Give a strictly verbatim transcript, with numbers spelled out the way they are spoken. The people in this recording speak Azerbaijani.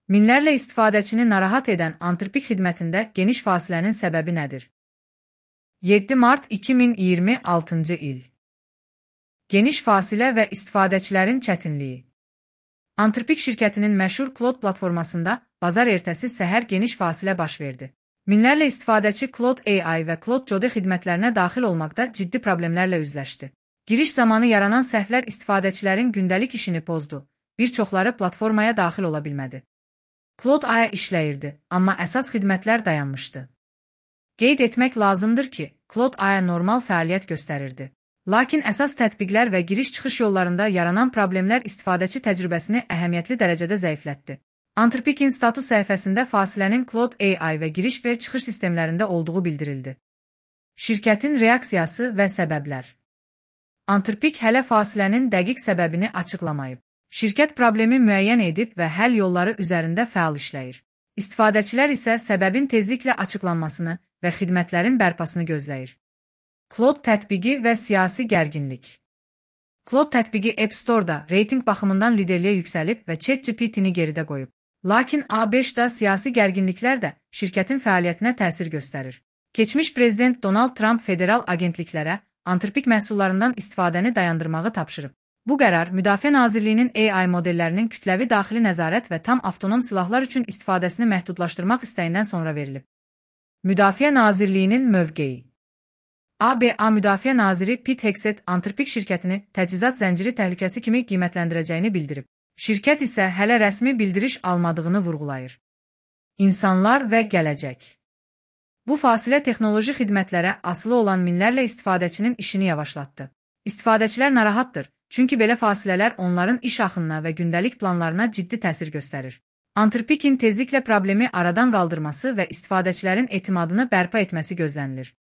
Minlərlə istifadəçini narahat edən Antrpik xidmətində geniş fasilənin səbəbi nədir? yeddi mart iki min iyirmi altıncı il. Geniş fasilə və istifadəçilərin çətinliyi. Antrpik şirkətinin məşhur Cloud platformasında bazar ertəsi səhər geniş fasilə baş verdi. Minlərlə istifadəçi Cloud A I və Cloud Jode xidmətlərinə daxil olmaqda ciddi problemlərlə üzləşdi. Giriş zamanı yaranan səhvlər istifadəçilərin gündəlik işini pozdu. Bir çoxları platformaya daxil ola bilmədi. Cloud A I işləyirdi, amma əsas xidmətlər dayanmışdı. Qeyd etmək lazımdır ki, Cloud A I normal fəaliyyət göstərirdi. Lakin əsas tətbiqlər və giriş-çıxış yollarında yaranan problemlər istifadəçi təcrübəsini əhəmiyyətli dərəcədə zəiflətdi. Antrpik'in status səhifəsində fasilənin Cloud A I və giriş və çıxış sistemlərində olduğu bildirildi. Şirkətin reaksiyası və səbəblər. Antrpik hələ fasilənin dəqiq səbəbini açıqlamayıb. Şirkət problemi müəyyən edib və həll yolları üzərində fəal işləyir. İstifadəçilər isə səbəbin tezliklə açıqlanmasını və xidmətlərin bərpasını gözləyir. Cloud tətbiqi və siyasi gərginlik. Cloud tətbiqi App Store-da reytinq baxımından liderliyə yüksəlib və ChatGPT-ni geridə qoyub. Lakin A beşdə siyasi gərginliklər də şirkətin fəaliyyətinə təsir göstərir. Keçmiş prezident Donald Trump federal agentliklərə Antrpik məhsullarından istifadəni dayandırmağı tapşırıb. Bu qərar Müdafiə Nazirliyinin A I modellərinin kütləvi daxili nəzarət və tam avtonom silahlar üçün istifadəsini məhdudlaşdırmaq istəyindən sonra verilib. Müdafiə Nazirliyinin mövqeyi. A B A Müdafiə Naziri Pete Hegseth Antrpik şirkətini təchizat zənciri təhlükəsi kimi qiymətləndirəcəyini bildirib. Şirkət isə hələ rəsmi bildiriş almadığını vurğulayır. İnsanlar və gələcək. Bu fasilə texnoloji xidmətlərə asılı olan minlərlə istifadəçinin işini yavaşlatdı. İstifadəçilər narahatdır, çünki belə fasilələr onların iş axınına və gündəlik planlarına ciddi təsir göstərir. Antrpik'in tezliklə problemi aradan qaldırması və istifadəçilərin etimadını bərpa etməsi gözlənilir.